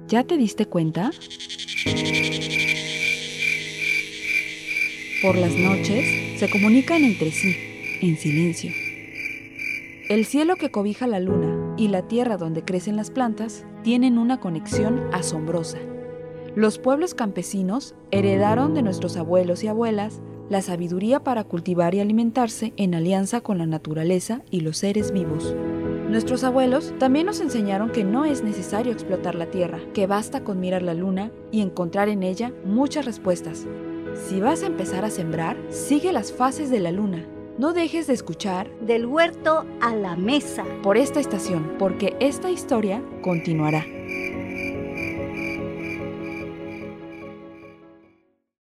¿Ya te diste cuenta? Por las noches se comunican entre sí, en silencio. El cielo que cobija la luna y la tierra donde crecen las plantas tienen una conexión asombrosa. Los pueblos campesinos heredaron de nuestros abuelos y abuelas la sabiduría para cultivar y alimentarse en alianza con la naturaleza y los seres vivos. Nuestros abuelos también nos enseñaron que no es necesario explotar la tierra, que basta con mirar la luna y encontrar en ella muchas respuestas. Si vas a empezar a sembrar, sigue las fases de la luna. No dejes de escuchar Del huerto a la mesa. por esta estación, porque esta historia continuará.